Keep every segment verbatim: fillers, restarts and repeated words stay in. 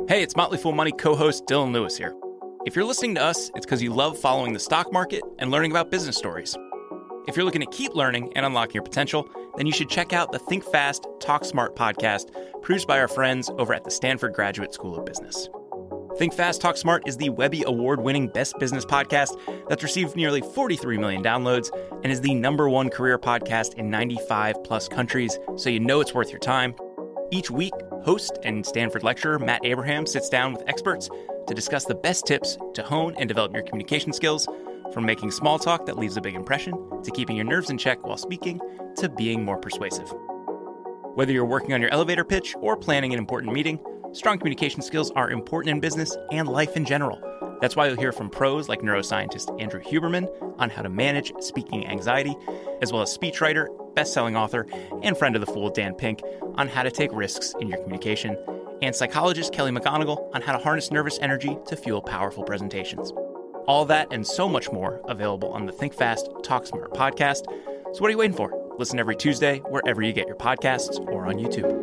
Hey, it's Motley Fool Money co-host Dylan Lewis here. If you're listening to us, it's because you love following the stock market and learning about business stories. If you're looking to keep learning and unlocking your potential, then you should check out the Think Fast, Talk Smart podcast produced by our friends over at the Stanford Graduate School of Business. Think Fast, Talk Smart is the Webby Award-winning best business podcast that's received nearly forty-three million downloads and is the number one career podcast in ninety-five plus countries, so you know it's worth your time. Each week, host and Stanford lecturer Matt Abraham sits down with experts to discuss the best tips to hone and develop your communication skills, from making small talk that leaves a big impression, to keeping your nerves in check while speaking, to being more persuasive. Whether you're working on your elevator pitch or planning an important meeting, strong communication skills are important in business and life in general. That's why you'll hear from pros like neuroscientist Andrew Huberman on how to manage speaking anxiety, as well as speechwriter, best-selling author, and friend of the Fool Dan Pink on how to take risks in your communication, and psychologist Kelly McGonigal on how to harness nervous energy to fuel powerful presentations. All that and so much more available on the Think Fast, Talk Smart podcast. So what are you waiting for? Listen every Tuesday wherever you get your podcasts or on YouTube.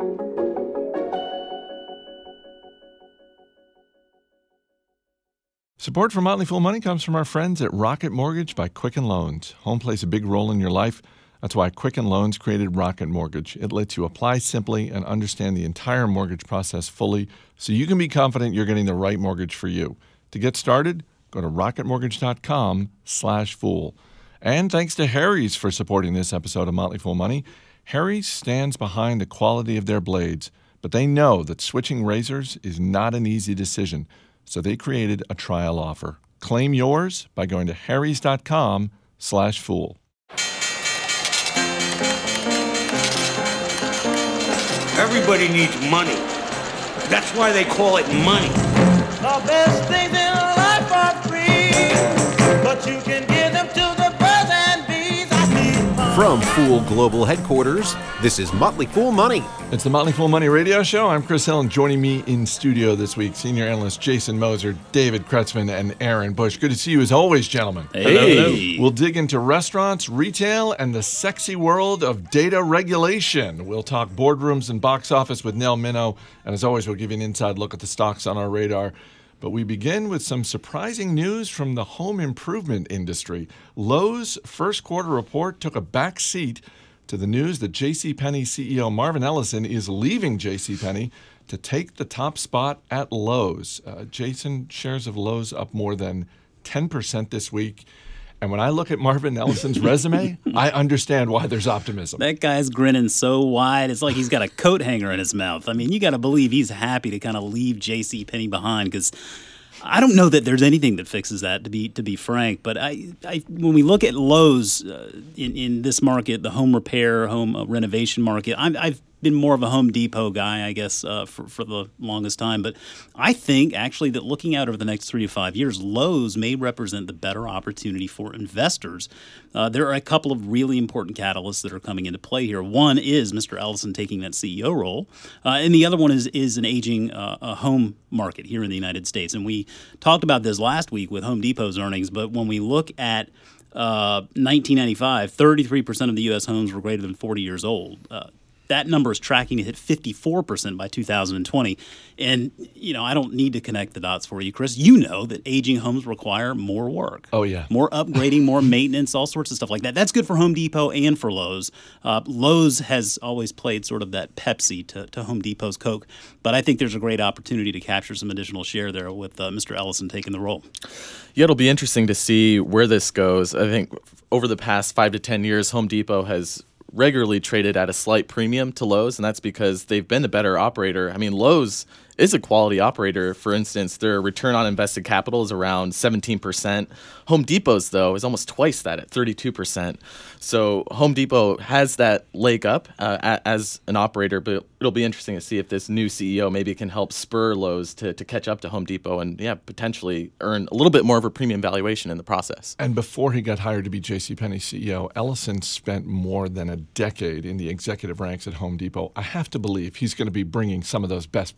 Support for Motley Fool Money comes from our friends at Rocket Mortgage by Quicken Loans. Home plays a big role in your life. That's why Quicken Loans created Rocket Mortgage. It lets you apply simply and understand the entire mortgage process fully so you can be confident you're getting the right mortgage for you. To get started, go to rocketmortgage.com slash fool. And thanks to Harry's for supporting this episode of Motley Fool Money. Harry's stands behind the quality of their blades, but they know that switching razors is not an easy decision. So they created a trial offer. Claim yours by going to harrys.com slash fool. Everybody needs money. That's why they call it money. The best things in life are free, but you can give them to the birds and bees. I need money. From Fool Global Headquarters, this is Motley Fool Money. It's the Motley Fool Money radio show. I'm Chris Hill, and joining me in studio this week, senior analyst Jason Moser, David Kretzmann, and Aaron Bush. Good to see you as always, gentlemen. Hey. We'll dig into restaurants, retail, and the sexy world of data regulation. We'll talk boardrooms and box office with Nell Minow, and as always, we'll give you an inside look at the stocks on our radar. But we begin with some surprising news from the home improvement industry. Lowe's first quarter report took a back seat to the news that JCPenney C E O Marvin Ellison is leaving JCPenney to take the top spot at Lowe's. Uh, Jason, shares of Lowe's up more than ten percent this week. And when I look at Marvin Ellison's resume, I understand why there's optimism. That guy's grinning so wide, it's like he's got a coat hanger in his mouth. I mean, you got to believe he's happy to kind of leave JCPenney behind, because I don't know that there's anything that fixes that, to be to be frank. But I, I when we look at Lowe's uh, in, in this market, the home repair, home uh, renovation market, I'm, I've been more of a Home Depot guy, I guess, uh, for, for the longest time. But I think, actually, that looking out over the next three to five years, Lowe's may represent the better opportunity for investors. Uh, there are a couple of really important catalysts that are coming into play here. One is Mister Ellison taking that C E O role, uh, and the other one is is an aging uh, a home market here in the United States. And we talked about this last week with Home Depot's earnings, but when we look at uh, nineteen ninety-five, thirty-three percent of the U S homes were greater than forty years old. Uh, That number is tracking to hit fifty-four percent by two thousand twenty. And, you know, I don't need to connect the dots for you, Chris. You know that aging homes require more work. Oh, yeah. More upgrading, more maintenance, all sorts of stuff like that. That's good for Home Depot and for Lowe's. Uh, Lowe's has always played sort of that Pepsi to, to Home Depot's Coke. But I think there's a great opportunity to capture some additional share there with uh, Mister Ellison taking the role. Yeah, it'll be interesting to see where this goes. I think over the past five to ten years, Home Depot has regularly traded at a slight premium to Lowe's, and that's because they've been the better operator. I mean, Lowe's is a quality operator. For instance, their return on invested capital is around seventeen percent. Home Depot's, though, is almost twice that at thirty-two percent. So Home Depot has that leg up uh, as an operator, but it'll be interesting to see if this new C E O maybe can help spur Lowe's to, to catch up to Home Depot and, yeah, potentially earn a little bit more of a premium valuation in the process. And before he got hired to be JCPenney C E O, Ellison spent more than a decade in the executive ranks at Home Depot. I have to believe he's going to be bringing some of those best practices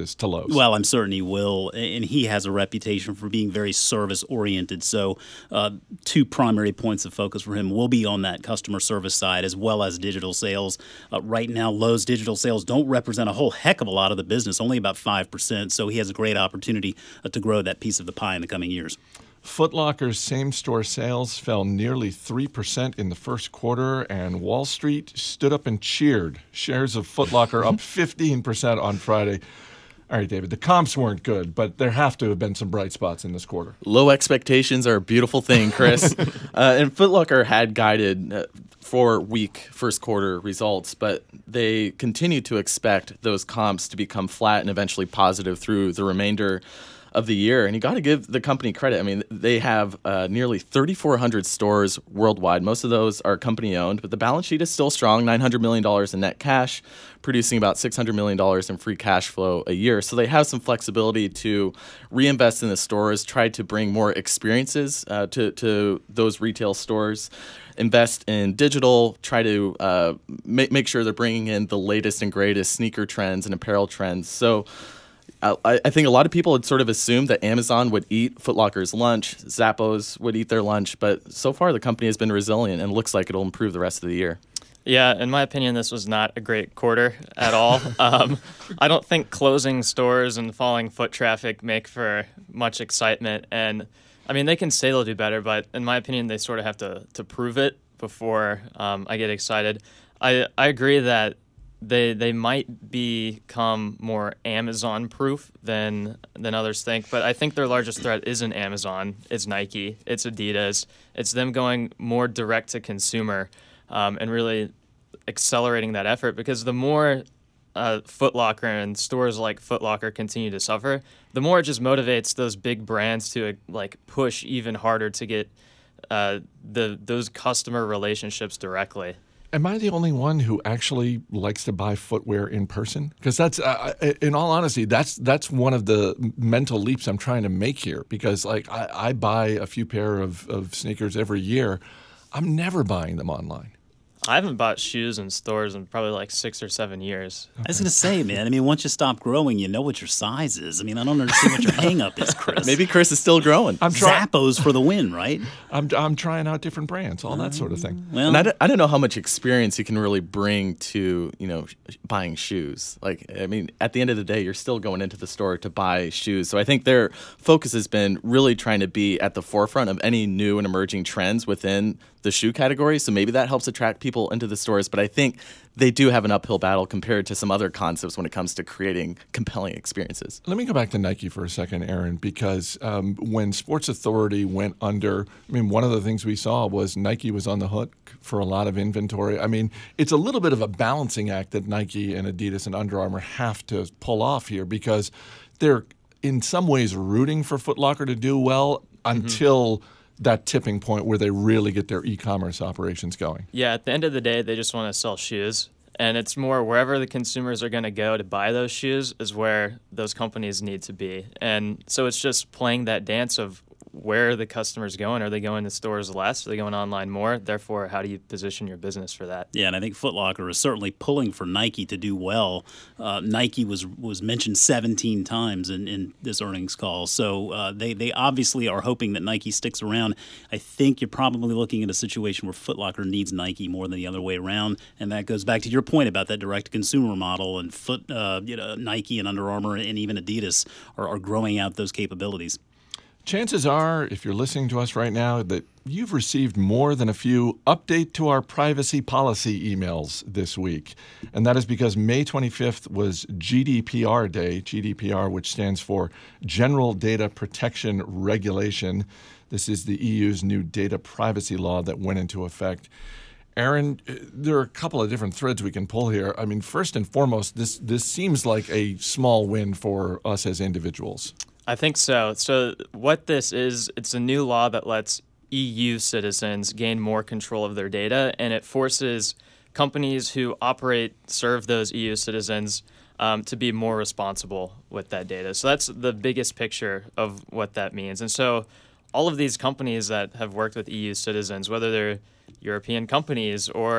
changes to Lowe's. Well, I'm certain he will, and he has a reputation for being very service-oriented. So uh, two primary points of focus for him will be on that customer service side as well as digital sales. Uh, right now, Lowe's digital sales don't represent a whole heck of a lot of the business, only about five percent. So he has a great opportunity uh, to grow that piece of the pie in the coming years. Foot Locker's same-store sales fell nearly three percent in the first quarter, and Wall Street stood up and cheered. Shares of Foot Locker up fifteen percent on Friday. All right, David, the comps weren't good, but there have to have been some bright spots in this quarter. Low expectations are a beautiful thing, Chris. uh, and Foot Locker had guided uh, for weak first quarter results, but they continue to expect those comps to become flat and eventually positive through the remainder of the year. And you got to give the company credit. I mean, they have uh, nearly thirty-four hundred stores worldwide. Most of those are company owned, but the balance sheet is still strong, nine hundred million dollars in net cash, producing about six hundred million dollars in free cash flow a year. So they have some flexibility to reinvest in the stores, try to bring more experiences uh, to, to those retail stores, invest in digital, try to uh, make, make sure they're bringing in the latest and greatest sneaker trends and apparel trends. So I, I think a lot of people had sort of assumed that Amazon would eat Foot Locker's lunch, Zappos would eat their lunch, but so far the company has been resilient and looks like it'll improve the rest of the year. Yeah, in my opinion, this was not a great quarter at all. um, I don't think closing stores and falling foot traffic make for much excitement. And, I mean, they can say they'll do better, but in my opinion, they sort of have to, to prove it before um, I get excited. I, I agree that They they might become more Amazon-proof than than others think, but I think their largest threat isn't Amazon. It's Nike. It's Adidas. It's them going more direct to consumer um, and really accelerating that effort. Because the more uh, Foot Locker and stores like Foot Locker continue to suffer, the more it just motivates those big brands to like push even harder to get uh, the those customer relationships directly. Am I the only one who actually likes to buy footwear in person? Because that's, uh, in all honesty, that's that's one of the mental leaps I'm trying to make here. Because like I, I buy a few pair of, of sneakers every year, I'm never buying them online. I haven't bought shoes in stores in probably like six or seven years. I was going to say, man, I mean, once you stop growing, you know what your size is. I mean, I don't understand what your hang-up is, Chris. Maybe Chris is still growing. I'm try- Zappos for the win, right? I'm I'm trying out different brands, all that sort of thing. Well, And I don't, I don't know how much experience you can really bring to, you know, sh- buying shoes. Like, I mean, at the end of the day, you're still going into the store to buy shoes. So I think their focus has been really trying to be at the forefront of any new and emerging trends within the shoe category. So maybe that helps attract people into the stores. But I think they do have an uphill battle compared to some other concepts when it comes to creating compelling experiences. Let me go back to Nike for a second, Aaron, because um, when Sports Authority went under, I mean, one of the things we saw was Nike was on the hook for a lot of inventory. I mean, it's a little bit of a balancing act that Nike and Adidas and Under Armour have to pull off here because they're in some ways rooting for Foot Locker to do well until – that tipping point where they really get their e-commerce operations going. Yeah, at the end of the day, they just want to sell shoes. And it's more wherever the consumers are going to go to buy those shoes is where those companies need to be. And so it's just playing that dance of where are the customers going? Are they going to stores less? Are they going online more? Therefore, how do you position your business for that? Yeah, and I think Foot Locker is certainly pulling for Nike to do well. Uh, Nike was was mentioned seventeen times in, in this earnings call, so uh, they, they obviously are hoping that Nike sticks around. I think you're probably looking at a situation where Foot Locker needs Nike more than the other way around, and that goes back to your point about that direct-to-consumer model, and Foot, uh, you know, Nike and Under Armour and even Adidas are, are growing out those capabilities. Chances are, if you're listening to us right now, that you've received more than a few update to our privacy policy emails this week. And that is because May twenty-fifth was G D P R Day, G D P R, which stands for General Data Protection Regulation. This is the E U's new data privacy law that went into effect. Aaron, there are a couple of different threads we can pull here. I mean, first and foremost, this this seems like a small win for us as individuals. I think so. So what this is, it's a new law that lets E U citizens gain more control of their data, and it forces companies who operate, serve those E U citizens um, to be more responsible with that data. So that's the biggest picture of what that means. And so all of these companies that have worked with E U citizens, whether they're European companies or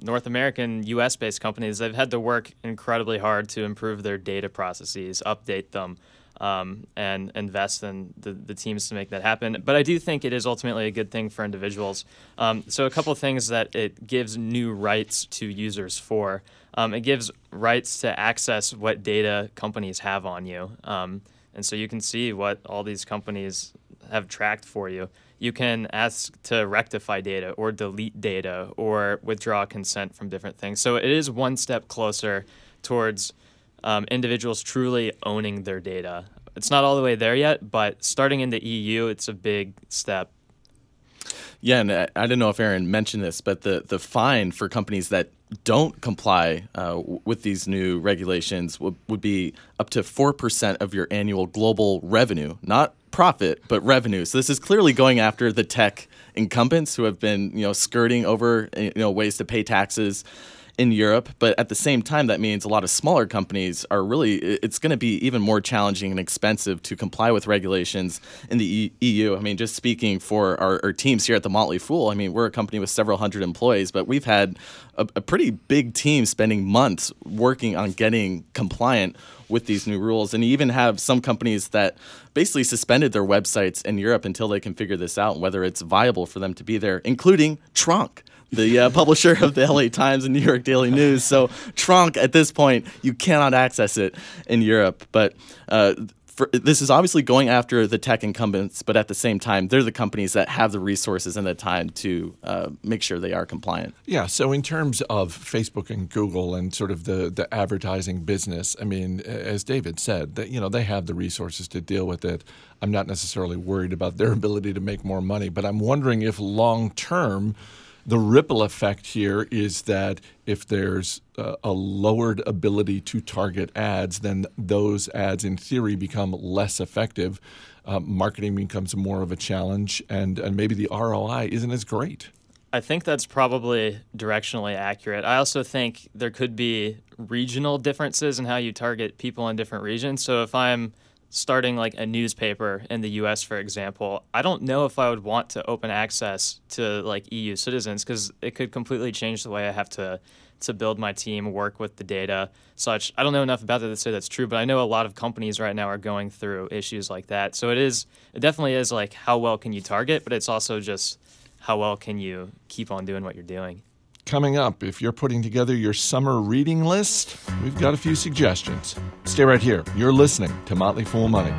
North American, U S-based companies, they've had to work incredibly hard to improve their data processes, update them, um, and invest in the, the teams to make that happen. But I do think it is ultimately a good thing for individuals. Um, so a couple of things that it gives new rights to users for. Um, it gives rights to access what data companies have on you. Um, and so you can see what all these companies have tracked for you. You can ask to rectify data or delete data or withdraw consent from different things. So it is one step closer towards um, individuals truly owning their data. It's not all the way there yet, but starting in the E U, it's a big step. Yeah, and I, I don't know if Aaron mentioned this, but the, the fine for companies that don't comply uh, w- with these new regulations would, would be up to four percent of your annual global revenue, not profit, but revenue. So this is clearly going after the tech incumbents who have been, you know, skirting over, you know, ways to pay taxes in Europe. But at the same time, that means a lot of smaller companies are really, it's going to be even more challenging and expensive to comply with regulations in the E U. I mean, just speaking for our, our teams here at the Motley Fool, I mean, we're a company with several hundred employees, but we've had a, a pretty big team spending months working on getting compliant with these new rules. And you even have some companies that basically suspended their websites in Europe until they can figure this out and whether it's viable for them to be there, including Tronc, the uh, publisher of the L A Times and New York Daily News. So Tronc, at this point, you cannot access it in Europe. But uh, for, this is obviously going after the tech incumbents, but at the same time, they're the companies that have the resources and the time to uh, make sure they are compliant. Yeah, so in terms of Facebook and Google and sort of the, the advertising business, I mean, as David said, that, you know, they have the resources to deal with it. I'm not necessarily worried about their ability to make more money, but I'm wondering if long-term the ripple effect here is that if there's a, a lowered ability to target ads, then those ads in theory become less effective. Uh, marketing becomes more of a challenge, and, and maybe the R O I isn't as great. I think that's probably directionally accurate. I also think there could be regional differences in how you target people in different regions. So if I'm starting like a newspaper in the U S, for example, I don't know if I would want to open access to like E U citizens because it could completely change the way I have to to build my team, work with the data, such. I don't know enough about it to say that's true, but I know a lot of companies right now are going through issues like that. So it is, it definitely is like how well can you target, but it's also just how well can you keep on doing what you're doing. Coming up, if you're putting together your summer reading list, we've got a few suggestions. Stay right here. You're listening to Motley Fool Money.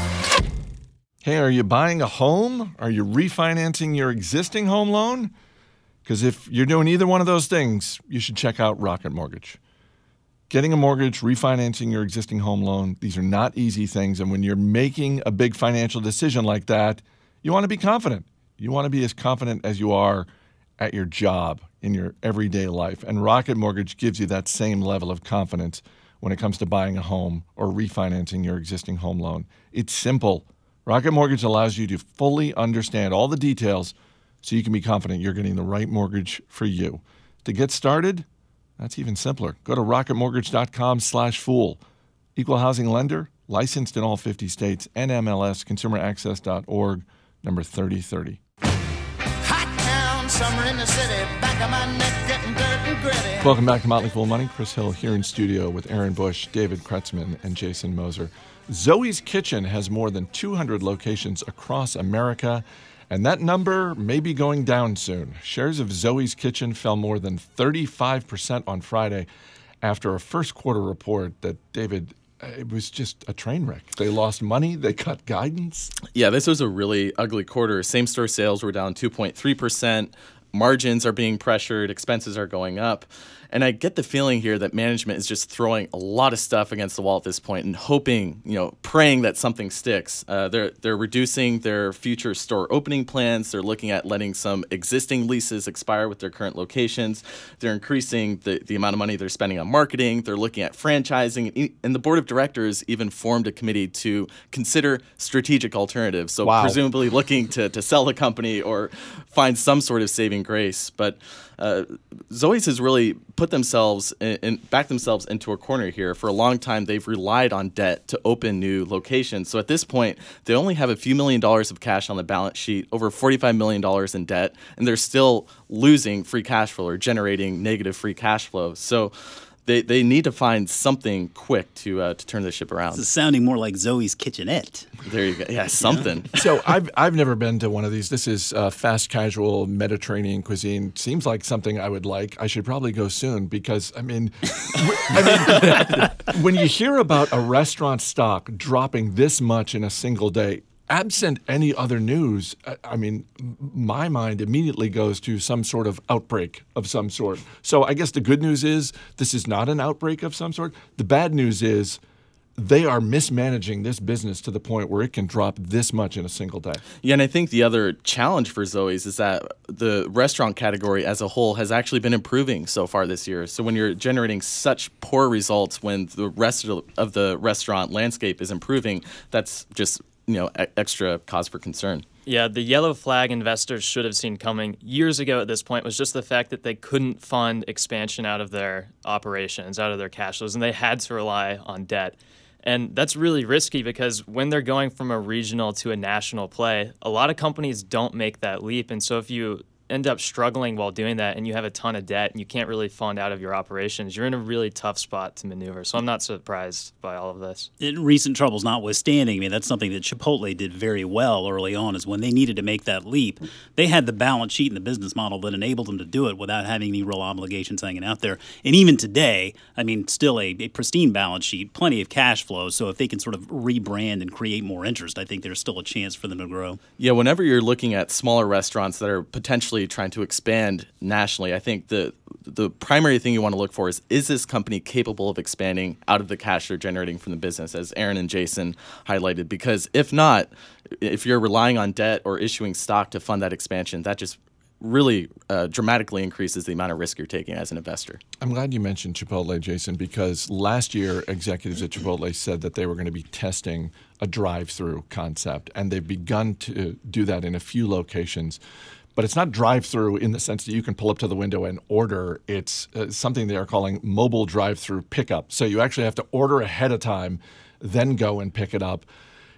Hey, are you buying a home? Are you refinancing your existing home loan? Because if you're doing either one of those things, you should check out Rocket Mortgage. Getting a mortgage, refinancing your existing home loan, these are not easy things. And when you're making a big financial decision like that, you want to be confident. You want to be as confident as you are at your job, in your everyday life. And Rocket Mortgage gives you that same level of confidence when it comes to buying a home or refinancing your existing home loan. It's simple. Rocket Mortgage allows you to fully understand all the details so you can be confident you're getting the right mortgage for you. To get started, that's even simpler. Go to rocketmortgage.com slash fool. Equal housing lender, licensed in all fifty states, N M L S, consumer access dot org, number thirty thirty. Summer in the city, back of my neck getting dirt and gritty. Welcome back to Motley Fool Money. Chris Hill here in studio with Aaron Bush, David Kretzmann, and Jason Moser. Zoe's Kitchen has more than two hundred locations across America, and that number may be going down soon. Shares of Zoe's Kitchen fell more than thirty-five percent on Friday after a first quarter report that, David, it was just a train wreck. They lost money. They cut guidance. Yeah, this was a really ugly quarter. Same-store sales were down two point three percent. Margins are being pressured. Expenses are going up. And I get the feeling here that management is just throwing a lot of stuff against the wall at this point and hoping, you know, praying that something sticks. Uh, they're they're reducing their future store opening plans. They're looking at letting some existing leases expire with their current locations. They're increasing the, the amount of money they're spending on marketing. They're looking at franchising. And the board of directors even formed a committee to consider strategic alternatives. So wow. presumably looking to, to sell the company or find some sort of saving grace. But uh, Zoe's has really put themselves in, in, backed themselves into a corner here. For a long time, they've relied on debt to open new locations. So at this point, they only have a few million dollars of cash on the balance sheet, over forty-five million dollars in debt, and they're still losing free cash flow or generating negative free cash flow. So They they need to find something quick to uh, to turn the ship around. This is sounding more like Zoe's Kitchenette. There you go. Yeah, something. So I've I've never been to one of these. This is uh, fast casual Mediterranean cuisine. Seems like something I would like. I should probably go soon because I mean, I mean, when you hear about a restaurant stock dropping this much in a single day, absent any other news, I mean, my mind immediately goes to some sort of outbreak of some sort. So I guess the good news is this is not an outbreak of some sort. The bad news is they are mismanaging this business to the point where it can drop this much in a single day. Yeah, and I think the other challenge for Zoe's is that the restaurant category as a whole has actually been improving so far this year. So when you're generating such poor results when the rest of the restaurant landscape is improving, that's just you know, extra cause for concern. Yeah, the yellow flag investors should have seen coming years ago at this point was just the fact that they couldn't fund expansion out of their operations, out of their cash flows, and they had to rely on debt. And that's really risky because when they're going from a regional to a national play, a lot of companies don't make that leap. And so if you end up struggling while doing that and you have a ton of debt and you can't really fund out of your operations, you're in a really tough spot to maneuver. So I'm not surprised by all of this. In recent troubles notwithstanding, I mean, that's something that Chipotle did very well early on is when they needed to make that leap, they had the balance sheet and the business model that enabled them to do it without having any real obligations hanging out there. And even today, I mean, still a, a pristine balance sheet, plenty of cash flow. So if they can sort of rebrand and create more interest, I think there's still a chance for them to grow. Yeah, whenever you're looking at smaller restaurants that are potentially trying to expand nationally, I think the the primary thing you want to look for is, is this company capable of expanding out of the cash they're generating from the business, as Aaron and Jason highlighted? Because if not, if you're relying on debt or issuing stock to fund that expansion, that just really uh, dramatically increases the amount of risk you're taking as an investor. I'm glad you mentioned Chipotle, Jason, because last year executives at Chipotle said that they were going to be testing a drive-through concept, and they've begun to do that in a few locations. But it's not drive-through in the sense that you can pull up to the window and order. It's uh, something they are calling mobile drive-through pickup. So you actually have to order ahead of time, then go and pick it up.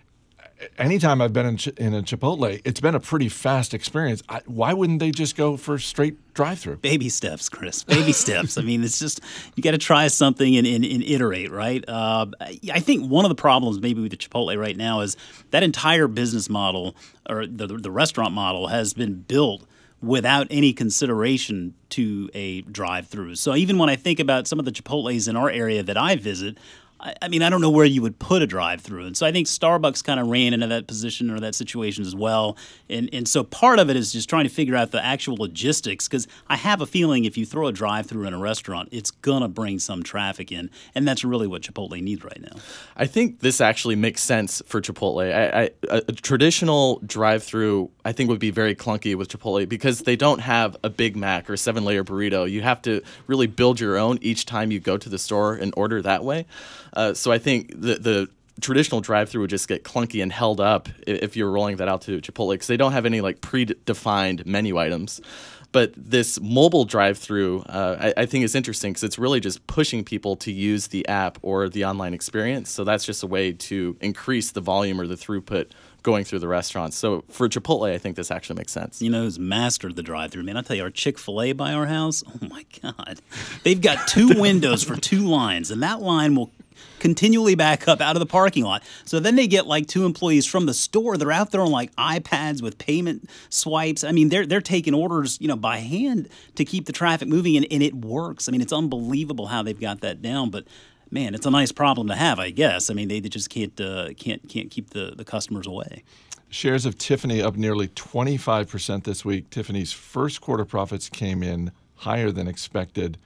Anytime I've been in, Ch- in a Chipotle, it's been a pretty fast experience. I, why wouldn't they just go for straight drive-through? Baby steps, Chris. Baby steps. I mean, it's just you got to try something and, and, and iterate, right? Uh, I think one of the problems maybe with the Chipotle right now is that entire business model or the, the restaurant model has been built without any consideration to a drive-through. So even when I think about some of the Chipotles in our area that I visit, I mean, I don't know where you would put a drive-through. And so I think Starbucks kind of ran into that position or that situation as well. And and so part of it is just trying to figure out the actual logistics, because I have a feeling if you throw a drive-through in a restaurant, it's going to bring some traffic in. And that's really what Chipotle needs right now. I think this actually makes sense for Chipotle. I, I, a, a traditional drive-through, I think, would be very clunky with Chipotle because they don't have a Big Mac or seven-layer burrito. You have to really build your own each time you go to the store and order that way. Uh, so I think the the traditional drive-through would just get clunky and held up if you're rolling that out to Chipotle because they don't have any like predefined menu items. But this mobile drive-through, uh, I, I think is interesting because it's really just pushing people to use the app or the online experience. So that's just a way to increase the volume or the throughput going through the restaurants. So for Chipotle, I think this actually makes sense. You know who's mastered the drive-through? Man, I'll tell you, our Chick-fil-A by our house, oh my God. They've got two windows for two lines, and that line will continually back up out of the parking lot. So then they get like two employees from the store. They're out there on like iPads with payment swipes. I mean, they're they're taking orders, you know, by hand to keep the traffic moving, and, and it works. I mean, it's unbelievable how they've got that down, but man, it's a nice problem to have, I guess. I mean, they, they just can't uh, can't can't keep the, the customers away. Shares of Tiffany up nearly twenty-five percent this week. Tiffany's first quarter profits came in higher than expected.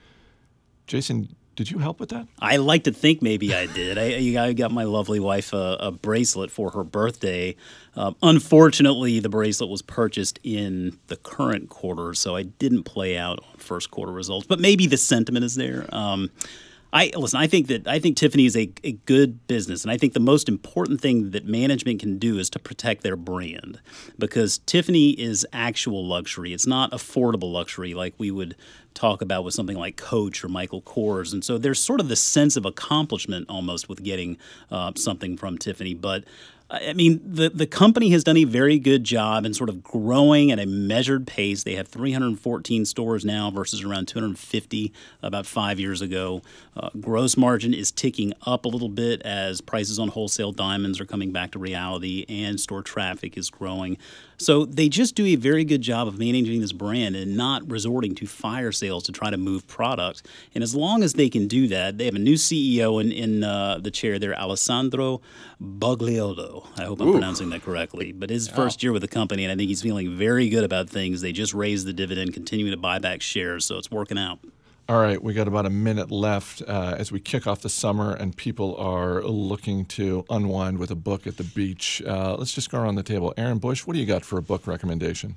Jason, did you help with that? I like to think maybe I did. I, I got my lovely wife a, a bracelet for her birthday. Um, unfortunately, the bracelet was purchased in the current quarter, so I didn't play out on first quarter results. But maybe the sentiment is there. Um, I listen. I think that I think Tiffany is a, a good business, and I think the most important thing that management can do is to protect their brand, because Tiffany is actual luxury. It's not affordable luxury like we would talk about with something like Coach or Michael Kors, and so there's sort of this sense of accomplishment almost with getting uh, something from Tiffany, but. I mean, the, the company has done a very good job in sort of growing at a measured pace. They have three hundred fourteen stores now versus around two hundred fifty about five years ago. Uh, gross margin is ticking up a little bit as prices on wholesale diamonds are coming back to reality and store traffic is growing. So they just do a very good job of managing this brand and not resorting to fire sales to try to move product. And as long as they can do that, they have a new C E O in, in uh, the chair there, Alessandro Bagliotto. I hope I'm Ooh. pronouncing that correctly. But his first year with the company, and I think he's feeling very good about things. They just raised the dividend, continuing to buy back shares, so it's working out. All right, we got about a minute left uh, as we kick off the summer and people are looking to unwind with a book at the beach. Uh, let's just go around the table. Aaron Bush, what do you got for a book recommendation?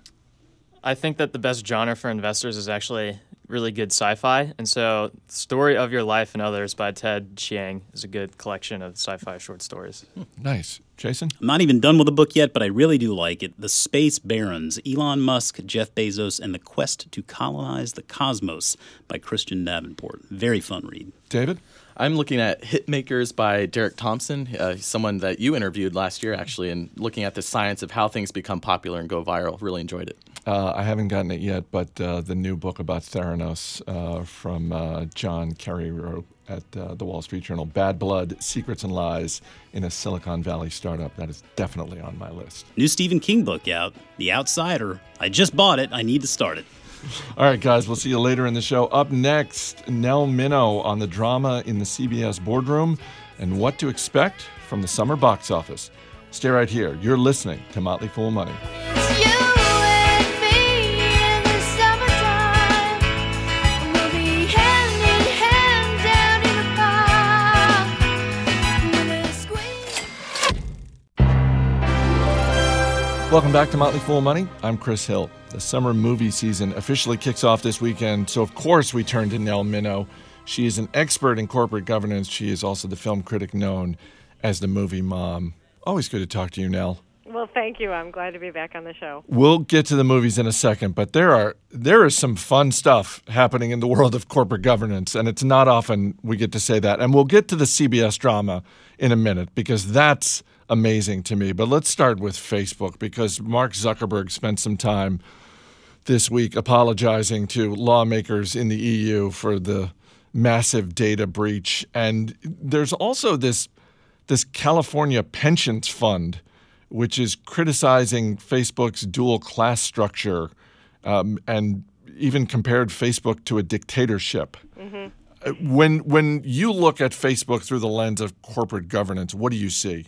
I think that the best genre for investors is actually really good sci-fi. And so Story of Your Life and Others by Ted Chiang is a good collection of sci-fi short stories. Hmm, nice. Jason? I'm not even done with the book yet, but I really do like it. The Space Barons, Elon Musk, Jeff Bezos, and the Quest to Colonize the Cosmos by Christian Davenport. Very fun read. David? I'm looking at Hitmakers by Derek Thompson, uh, someone that you interviewed last year, actually, and looking at the science of how things become popular and go viral. Really enjoyed it. Uh, I haven't gotten it yet, but uh, the new book about Theranos uh, from uh, John Kerry wrote at uh, the Wall Street Journal, Bad Blood, Secrets and Lies in a Silicon Valley Startup. That is definitely on my list. New Stephen King book out, The Outsider. I just bought it. I need to start it. All right, guys, we'll see you later in the show. Up next, Nell Minow on the drama in the C B S boardroom and what to expect from the summer box office. Stay right here. You're listening to Motley Fool Money. Welcome back to Motley Fool Money. I'm Chris Hill. The summer movie season officially kicks off this weekend, so of course we turn to Nell Minow. She is an expert in corporate governance. She is also the film critic known as the Movie Mom. Always good to talk to you, Nell. Well, thank you. I'm glad to be back on the show. We'll get to the movies in a second, but there are there is some fun stuff happening in the world of corporate governance, and it's not often we get to say that. And we'll get to the C B S drama in a minute because that's amazing to me. But let's start with Facebook because Mark Zuckerberg spent some time this week apologizing to lawmakers in the E U for the massive data breach. And there's also this this California pensions fund, which is criticizing Facebook's dual class structure um, and even compared Facebook to a dictatorship. Mm-hmm. When when you look at Facebook through the lens of corporate governance, what do you see?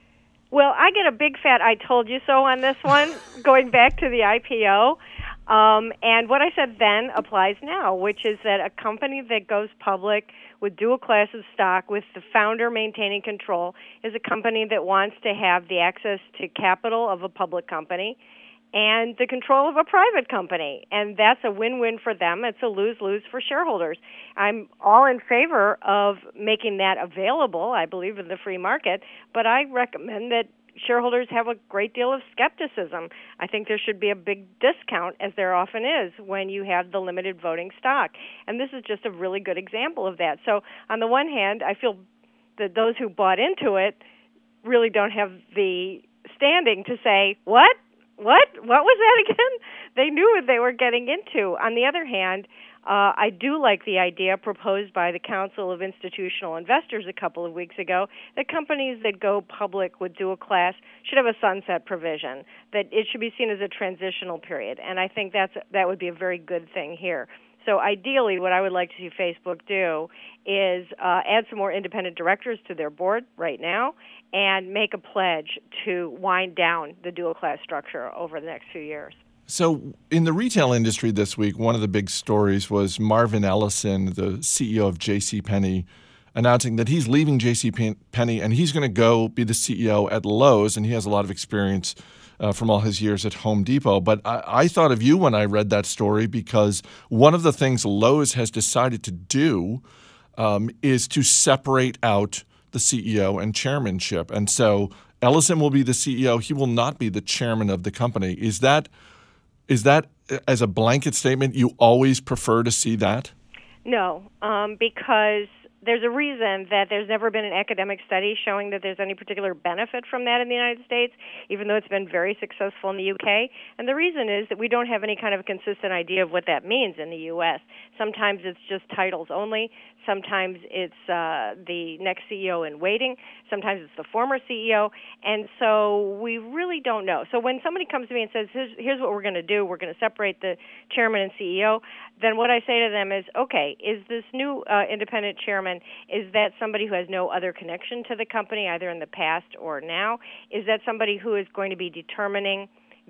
Well, I get a big fat I told you so on this one, going back to the I P O. Um, and what I said then applies now, which is that a company that goes public with dual class of stock, with the founder maintaining control, is a company that wants to have the access to capital of a public company and the control of a private company. And that's a win-win for them. It's a lose-lose for shareholders. I'm all in favor of making that available. I believe in the free market, but I recommend that shareholders have a great deal of skepticism. I think there should be a big discount, as there often is, when you have the limited voting stock. And this is just a really good example of that. So on the one hand, I feel that those who bought into it really don't have the standing to say, what? What? What was that again? They knew what they were getting into. On the other hand, uh, I do like the idea proposed by the Council of Institutional Investors a couple of weeks ago that companies that go public with dual class should have a sunset provision, that it should be seen as a transitional period. And I think that's that would be a very good thing here. So ideally, what I would like to see Facebook do is uh, add some more independent directors to their board right now and make a pledge to wind down the dual-class structure over the next few years. So in the retail industry this week, one of the big stories was Marvin Ellison, the C E O of JCPenney, announcing that he's leaving JCPenney and he's going to go be the C E O at Lowe's, and he has a lot of experience Uh, from all his years at Home Depot. But I, I thought of you when I read that story because one of the things Lowe's has decided to do um, is to separate out the C E O and chairmanship. And so Ellison will be the C E O. He will not be the chairman of the company. Is that is that as a blanket statement, you always prefer to see that? No, um, because there's a reason that there's never been an academic study showing that there's any particular benefit from that in the United States, even though it's been very successful in the U K. And the reason is that we don't have any kind of consistent idea of what that means in the U S. Sometimes it's just titles only. Sometimes it's uh, the next C E O in waiting. Sometimes it's the former C E O. And so we really don't know. So when somebody comes to me and says, here's, here's what we're going to do, we're going to separate the chairman and C E O, then what I say to them is, okay, is this new uh, independent chairman, is that somebody who has no other connection to the company, either in the past or now? Is that somebody who is going to be determining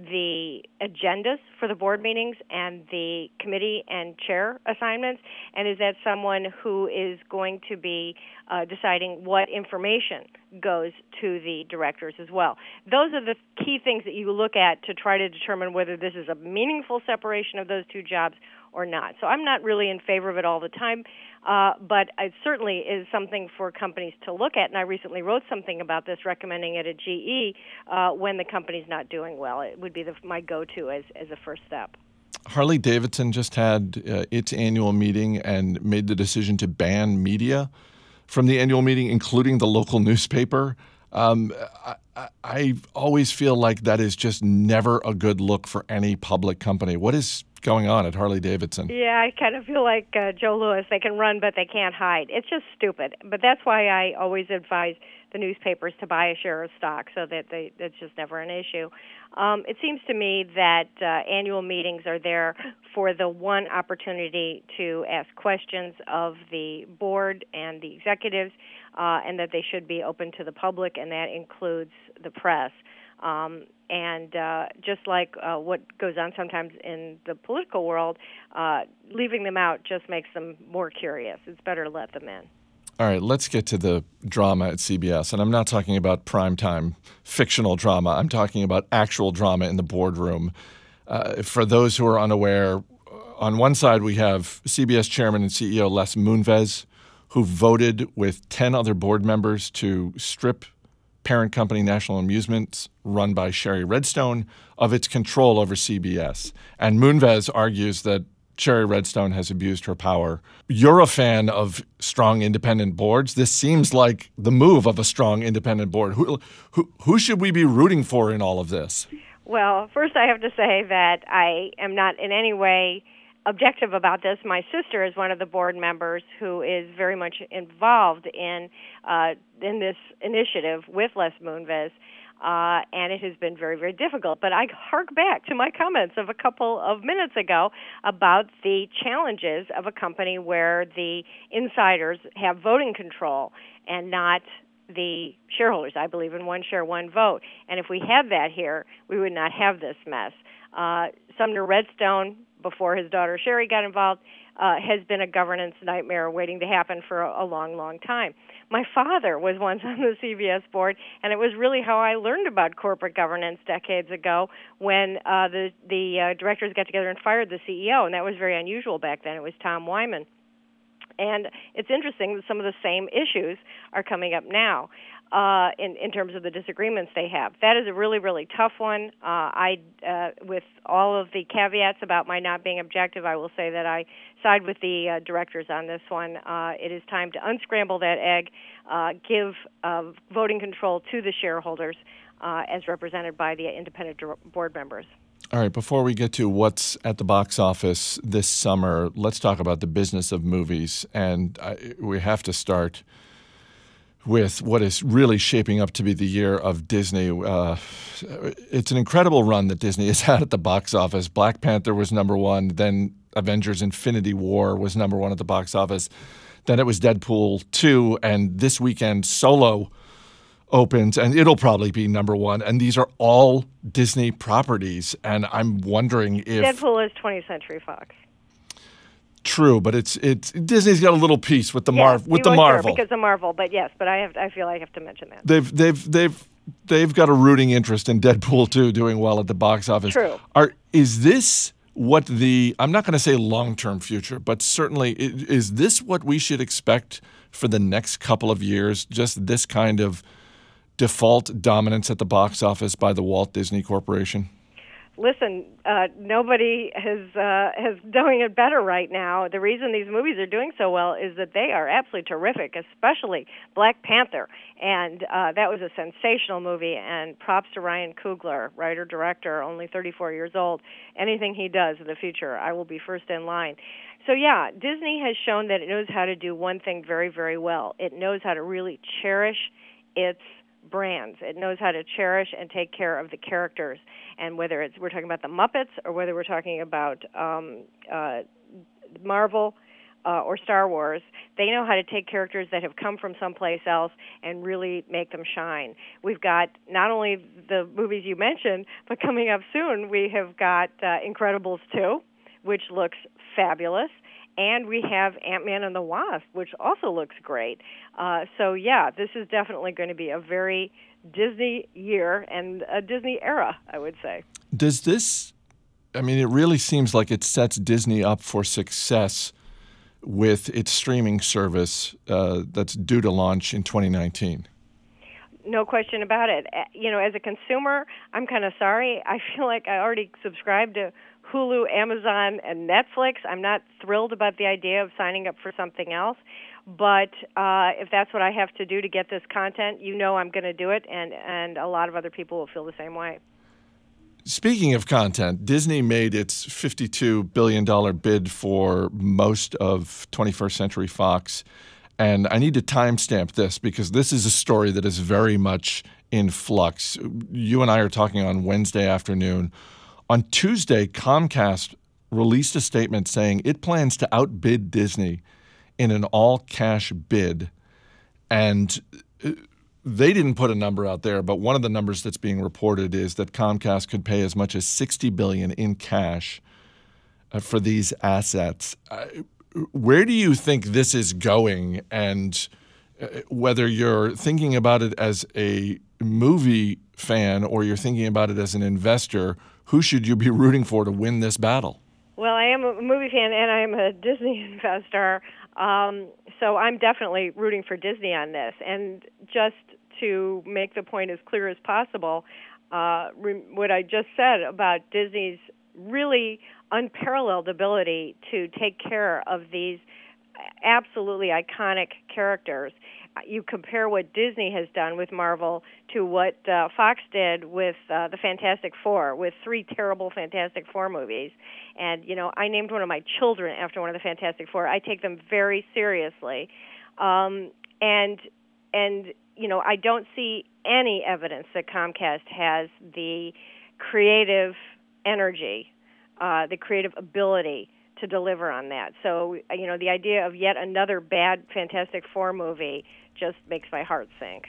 the agendas for the board meetings and the committee and chair assignments? And is that someone who is going to be uh, deciding what information goes to the directors as well? Those are the key things that you look at to try to determine whether this is a meaningful separation of those two jobs or not. So I'm not really in favor of it all the time, uh, but it certainly is something for companies to look at. And I recently wrote something about this, recommending it at G E uh, when the company's not doing well. It would be the, my go-to as, as a first step. Harley Davidson just had uh, its annual meeting and made the decision to ban media from the annual meeting, including the local newspaper. Um, I, I, I always feel like that is just never a good look for any public company. What is going on at Harley Davidson? Yeah, I kind of feel like uh, Joe Louis. They can run, but they can't hide. It's just stupid. But that's why I always advise the newspapers to buy a share of stock so that they, it's just never an issue. Um, it seems to me that uh, annual meetings are there for the one opportunity to ask questions of the board and the executives, uh, and that they should be open to the public, and that includes the press. Um, and uh, just like uh, what goes on sometimes in the political world, uh, leaving them out just makes them more curious. It's better to let them in. All right, let's get to the drama at C B S. And I'm not talking about primetime fictional drama. I'm talking about actual drama in the boardroom. Uh, for those who are unaware, on one side we have C B S chairman and C E O Les Moonves, who voted with ten other board members to strip parent company National Amusements, run by Sherry Redstone, of its control over C B S. And Moonves argues that Sherry Redstone has abused her power. You're a fan of strong independent boards. This seems like the move of a strong independent board. Who, who, who should we be rooting for in all of this? Well, first I have to say that I am not in any way objective about this. My sister is one of the board members who is very much involved in uh, in this initiative with Les Moonves, uh, and it has been very, very difficult. But I hark back to my comments of a couple of minutes ago about the challenges of a company where the insiders have voting control and not the shareholders. I believe in one share, one vote. And if we had that here, we would not have this mess. Uh, Sumner Redstone, before his daughter Sherry got involved, uh, has been a governance nightmare waiting to happen for a, a long, long time. My father was once on the C B S board, and it was really how I learned about corporate governance decades ago when uh, the, the uh, directors got together and fired the C E O, and that was very unusual back then. It was Tom Wyman. And it's interesting that some of the same issues are coming up now uh, in, in terms of the disagreements they have. That is a really, really tough one. Uh, I, uh, with all of the caveats about my not being objective, I will say that I side with the uh, directors on this one. Uh, it is time to unscramble that egg, uh, give uh, voting control to the shareholders uh, as represented by the independent board members. All right, before we get to what's at the box office this summer, let's talk about the business of movies. And I, we have to start with what is really shaping up to be the year of Disney. Uh, it's an incredible run that Disney has had at the box office. Black Panther was number one. Then Avengers Infinity War was number one at the box office. Then it was Deadpool two. And this weekend, Solo opens, and it'll probably be number one. And these are all Disney properties. And I'm wondering if Deadpool is twentieth Century Fox. True, but it's it's Disney's got a little piece with the yeah, Marvel with the Marvel sure, because of Marvel. But yes, but I have I feel like I have to mention that they've they've they've they've got a rooting interest in Deadpool two doing well at the box office. True. Are is this what the, I'm not going to say long-term future, but certainly i- is this what we should expect for the next couple of years, just this kind of default dominance at the box office by the Walt Disney Corporation? Listen, uh, nobody has uh, has doing it better right now. The reason these movies are doing so well is that they are absolutely terrific, especially Black Panther. And uh, that was a sensational movie, and props to Ryan Coogler, writer-director, only thirty-four years old. Anything he does in the future, I will be first in line. So, yeah, Disney has shown that it knows how to do one thing very, very well. It knows how to really cherish its brands. It knows how to cherish and take care of the characters. And whether it's we're talking about the Muppets or whether we're talking about um, uh, Marvel uh, or Star Wars, they know how to take characters that have come from someplace else and really make them shine. We've got not only the movies you mentioned, but coming up soon, we have got uh, Incredibles two, which looks fabulous. And we have Ant-Man and the Wasp, which also looks great. Uh, so, yeah, this is definitely going to be a very Disney year and a Disney era, I would say. Does this, I mean, it really seems like it sets Disney up for success with its streaming service uh, that's due to launch in twenty nineteen. No question about it. Uh, You know, as a consumer, I'm kind of sorry. I feel like I already subscribed to Hulu, Amazon, and Netflix. I'm not thrilled about the idea of signing up for something else. But uh, if that's what I have to do to get this content, you know I'm going to do it, and, and a lot of other people will feel the same way. Speaking of content, Disney made its fifty-two billion dollars bid for most of twenty-first Century Fox. And I need to timestamp this because this is a story that is very much in flux. You and I are talking on Wednesday afternoon. On Tuesday, Comcast released a statement saying it plans to outbid Disney in an all-cash bid. And they didn't put a number out there, but one of the numbers that's being reported is that Comcast could pay as much as sixty billion dollars in cash uh, for these assets. Uh, where do you think this is going, and uh, whether you're thinking about it as a movie fan or you're thinking about it as an investor, who should you be rooting for to win this battle? Well, I am a movie fan and I am a Disney investor, um, so I'm definitely rooting for Disney on this. And just to make the point as clear as possible, uh, re- what I just said about Disney's really unparalleled ability to take care of these absolutely iconic characters. You compare what Disney has done with Marvel to what uh, Fox did with uh, the Fantastic Four, with three terrible Fantastic Four movies. And, you know, I named one of my children after one of the Fantastic Four. I take them very seriously. Um, and, and you know, I don't see any evidence that Comcast has the creative energy, uh, the creative ability to deliver on that. So, you know, the idea of yet another bad Fantastic Four movie just makes my heart sink.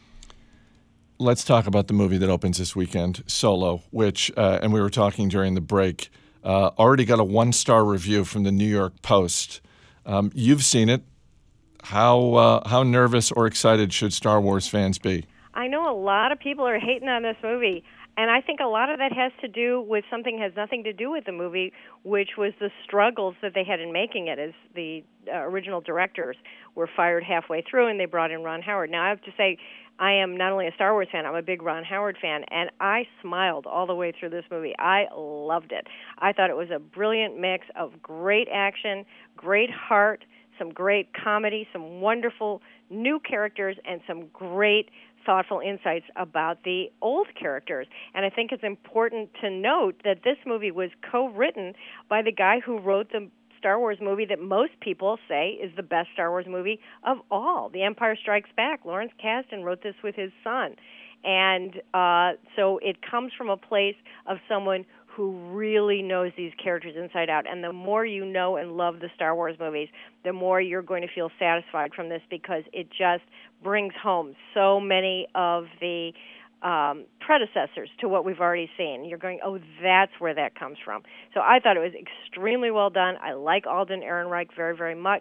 Let's talk about the movie that opens this weekend, Solo, which, uh, and we were talking during the break, uh, already got a one-star review from the New York Post. Um, you've seen it. How uh, how nervous or excited should Star Wars fans be? I know a lot of people are hating on this movie. And I think a lot of that has to do with something that has nothing to do with the movie, which was the struggles that they had in making it, as the uh, original directors were fired halfway through and they brought in Ron Howard. Now, I have to say, I am not only a Star Wars fan, I'm a big Ron Howard fan, and I smiled all the way through this movie. I loved it. I thought it was a brilliant mix of great action, great heart, some great comedy, some wonderful new characters, and some great thoughtful insights about the old characters. And I think it's important to note that this movie was co-written by the guy who wrote the Star Wars movie that most people say is the best Star Wars movie of all, The Empire Strikes Back. Lawrence Kasdan wrote this with his son. And uh, so it comes from a place of someone who really knows these characters inside out. And the more you know and love the Star Wars movies, the more you're going to feel satisfied from this, because it just brings home so many of the um, predecessors to what we've already seen. You're going, oh, that's where that comes from. So I thought it was extremely well done. I like Alden Ehrenreich very, very much,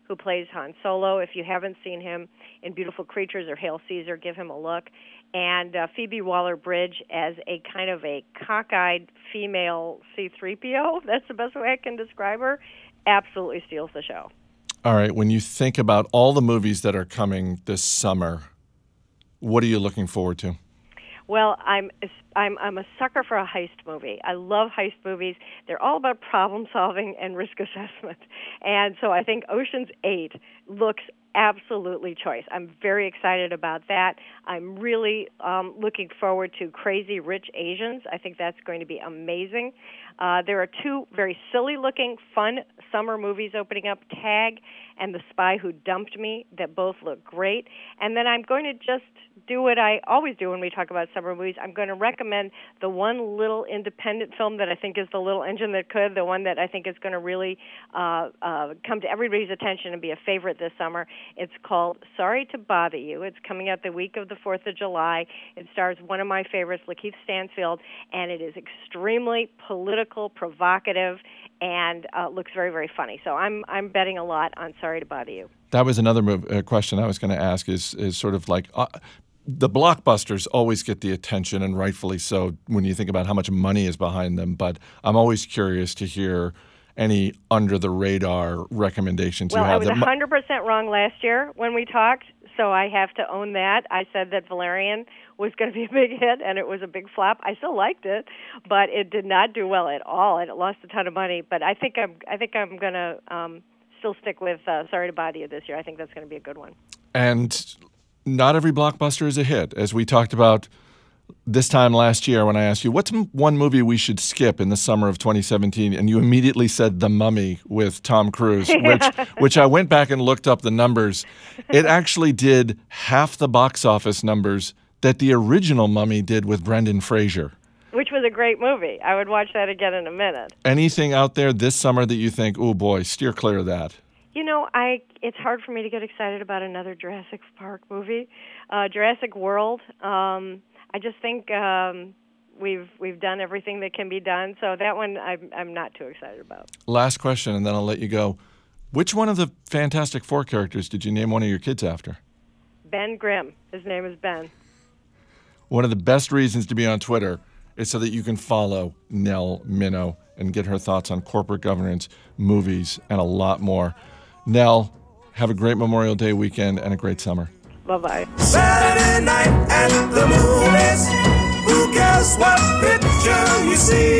who plays Han Solo. If you haven't seen him in Beautiful Creatures or Hail Caesar, give him a look. And uh, Phoebe Waller-Bridge as a kind of a cockeyed female C three P O. That's the best way I can describe her. Absolutely steals the show. All right, when you think about all the movies that are coming this summer, what are you looking forward to? Well, I'm I'm I'm a sucker for a heist movie. I love heist movies. They're all about problem solving and risk assessment. And so I think Ocean's eight looks absolutely choice. I'm very excited about that. I'm really um, looking forward to Crazy Rich Asians. I think that's going to be amazing. Uh, there are two very silly-looking, fun summer movies opening up, Tag and The Spy Who Dumped Me, that both look great. And then I'm going to just do what I always do when we talk about summer movies. I'm going to recommend the one little independent film that I think is the little engine that could, the one that I think is going to really uh, uh, come to everybody's attention and be a favorite this summer. It's called Sorry to Bother You. It's coming out the week of the fourth of July. It stars one of my favorites, Lakeith Stanfield, and it is extremely political, provocative, and uh, looks very, very funny. So I'm I'm betting a lot on Sorry to Bother You. That was another move, uh, question I was going to ask is, is sort of like uh, the blockbusters always get the attention, and rightfully so, when you think about how much money is behind them. But I'm always curious to hear any under-the-radar recommendations well, you have. Well, I was one hundred percent wrong last year when we talked, so I have to own that. I said that Valerian was going to be a big hit, and it was a big flop. I still liked it, but it did not do well at all, and it lost a ton of money. But I think I'm I think I'm going to um, still stick with uh, Sorry to Bother You this year. I think that's going to be a good one. And not every blockbuster is a hit, as we talked about this time last year when I asked you, what's one movie we should skip in the summer of twenty seventeen? And you immediately said The Mummy with Tom Cruise, which which I went back and looked up the numbers. It actually did half the box office numbers that the original Mummy did with Brendan Fraser. Which was a great movie. I would watch that again in a minute. Anything out there this summer that you think, oh boy, steer clear of that? You know, I it's hard for me to get excited about another Jurassic Park movie. Uh, Jurassic World, um, I just think um, we've we've done everything that can be done, so that one I'm, I'm not too excited about. Last question, and then I'll let you go. Which one of the Fantastic Four characters did you name one of your kids after? Ben Grimm. His name is Ben. One of the best reasons to be on Twitter is so that you can follow Nell Minow and get her thoughts on corporate governance, movies, and a lot more. Nell, have a great Memorial Day weekend and a great summer. Bye-bye. Saturday night at the movies. Who cares what picture you see?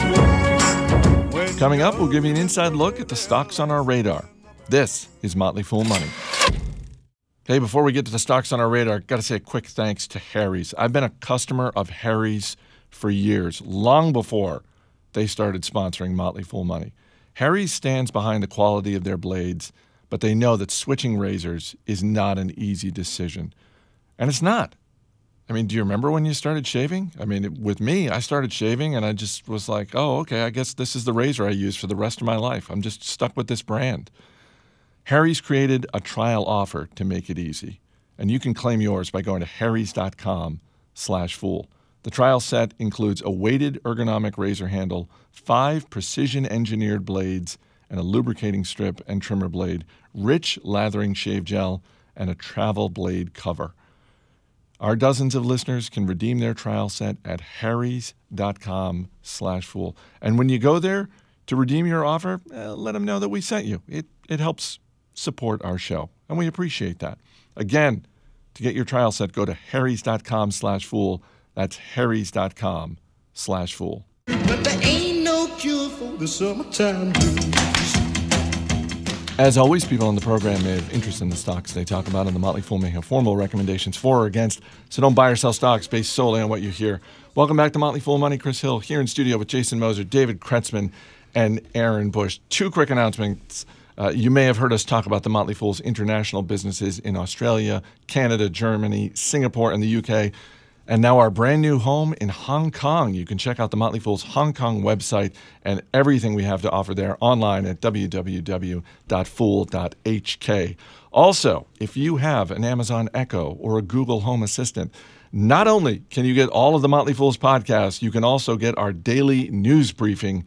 Coming up, we'll give you an inside look at the stocks on our radar. This is Motley Fool Money. Hey, before we get to the stocks on our radar, got to say a quick thanks to Harry's. I've been a customer of Harry's for years, long before they started sponsoring Motley Fool Money. Harry's stands behind the quality of their blades, but they know that switching razors is not an easy decision. And it's not. I mean, do you remember when you started shaving? I mean, with me, I started shaving and I just was like, oh, okay, I guess this is the razor I use for the rest of my life. I'm just stuck with this brand. Harry's created a trial offer to make it easy, and you can claim yours by going to harrys.com slash fool. The trial set includes a weighted ergonomic razor handle, five precision-engineered blades, and a lubricating strip and trimmer blade, rich lathering shave gel, and a travel blade cover. Our dozens of listeners can redeem their trial set at harrys.com slash fool. And when you go there to redeem your offer, uh, let them know that we sent you. It it helps support our show, and we appreciate that. Again, to get your trial set, go to harrys.com slash fool. That's harrys.com slash fool. But there ain't no cure for the summertime blues. As always, people on the program may have interest in the stocks they talk about, and the Motley Fool may have formal recommendations for or against, so don't buy or sell stocks based solely on what you hear. Welcome back to Motley Fool Money. Chris Hill here in studio with Jason Moser, David Kretzmann, and Aaron Bush. Two quick announcements. Uh, you may have heard us talk about the Motley Fool's international businesses in Australia, Canada, Germany, Singapore, and the U K, and now our brand new home in Hong Kong. You can check out the Motley Fool's Hong Kong website and everything we have to offer there online at w w w dot fool dot h k. Also, if you have an Amazon Echo or a Google Home Assistant, not only can you get all of the Motley Fool's podcasts, you can also get our daily news briefing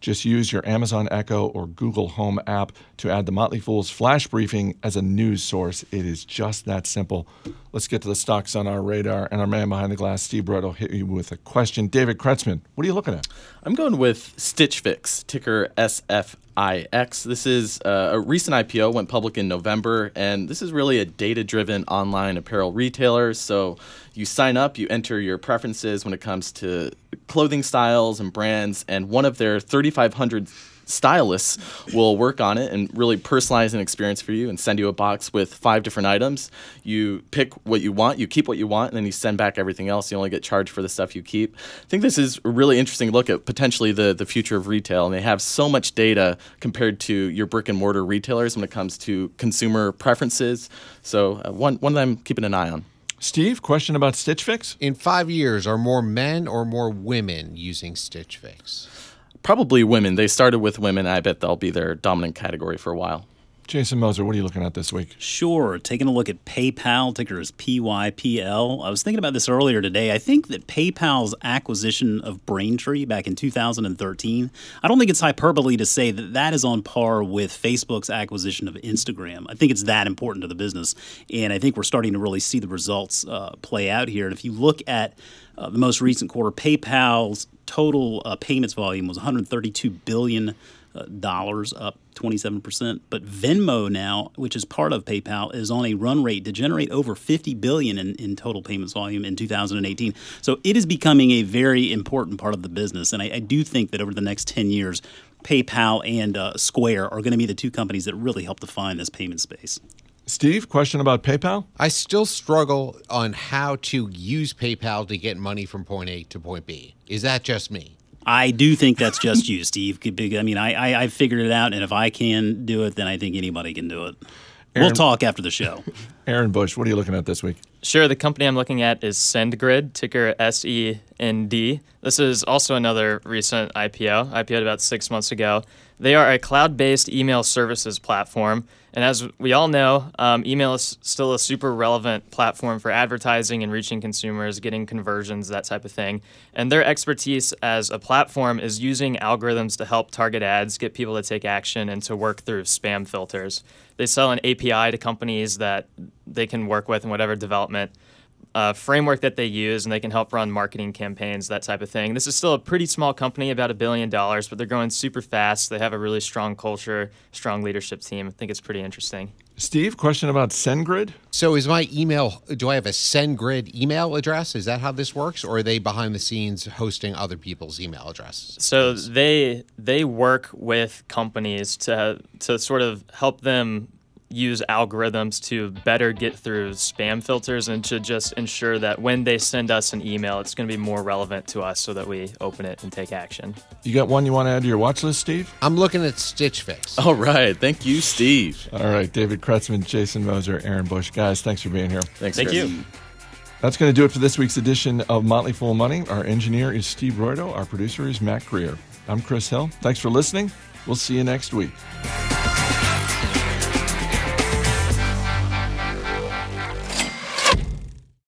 Just use your Amazon Echo or Google Home app to add the Motley Fool's Flash Briefing as a news source. It is just that simple. Let's get to the stocks on our radar. And our man behind the glass, Steve Broido, will hit you with a question. David Kretzmann, what are you looking at? I'm going with Stitch Fix, ticker S F I X. This is uh, a recent I P O, went public in November, and this is really a data-driven online apparel retailer. So you sign up, you enter your preferences when it comes to clothing styles and brands, and one of their thirty-five hundred stylists will work on it and really personalize an experience for you and send you a box with five different items. You pick what you want, you keep what you want, and then you send back everything else. You only get charged for the stuff you keep. I think this is a really interesting look at potentially the, the future of retail, and they have so much data compared to your brick and mortar retailers when it comes to consumer preferences. So uh, one, one that I'm keeping an eye on. Steve, question about Stitch Fix? In five years, are more men or more women using Stitch Fix? Probably women. They started with women. I bet they'll be their dominant category for a while. Jason Moser, what are you looking at this week? Sure. Taking a look at PayPal, ticker is P Y P L. I was thinking about this earlier today. I think that PayPal's acquisition of Braintree back in two thousand thirteen, I don't think it's hyperbole to say that that is on par with Facebook's acquisition of Instagram. I think it's that important to the business, and I think we're starting to really see the results uh, play out here. And if you look at uh, the most recent quarter, PayPal's total uh, payments volume was one hundred thirty-two billion dollars. Uh, dollars, up twenty-seven percent. But Venmo now, which is part of PayPal, is on a run rate to generate over fifty billion dollars in, in total payments volume in two thousand eighteen. So it is becoming a very important part of the business. And I, I do think that over the next ten years, PayPal and uh, Square are going to be the two companies that really help define this payment space. Steve, question about PayPal? I still struggle on how to use PayPal to get money from point A to point B. Is that just me? I do think that's just you, Steve. I mean, I, I, I figured it out, and if I can do it, then I think anybody can do it. Aaron, we'll talk after the show. Aaron Bush, what are you looking at this week? Sure. The company I'm looking at is SendGrid, ticker S E N D. This is also another recent I P O. I P O'd about six months ago. They are a cloud-based email services platform. And as we all know, um, email is still a super relevant platform for advertising and reaching consumers, getting conversions, that type of thing. And their expertise as a platform is using algorithms to help target ads, get people to take action, and to work through spam filters. They sell an A P I to companies that they can work with in whatever development uh, framework that they use, and they can help run marketing campaigns, that type of thing. This is still a pretty small company, about a billion dollars, but they're growing super fast. They have a really strong culture, strong leadership team. I think it's pretty interesting. Steve, question about SendGrid? So is my email, do I have a SendGrid email address? Is that how this works? Or are they behind the scenes hosting other people's email addresses? So they they work with companies to to sort of help them use algorithms to better get through spam filters and to just ensure that when they send us an email, it's going to be more relevant to us so that we open it and take action. You got one you want to add to your watch list, Steve? I'm looking at Stitch Fix. All right. Thank you, Steve. All right. David Kretzmann, Jason Moser, Aaron Bush. Guys, thanks for being here. Thanks, Thank Chris. you. That's going to do it for this week's edition of Motley Fool Money. Our engineer is Steve Broido. Our producer is Matt Greer. I'm Chris Hill. Thanks for listening. We'll see you next week.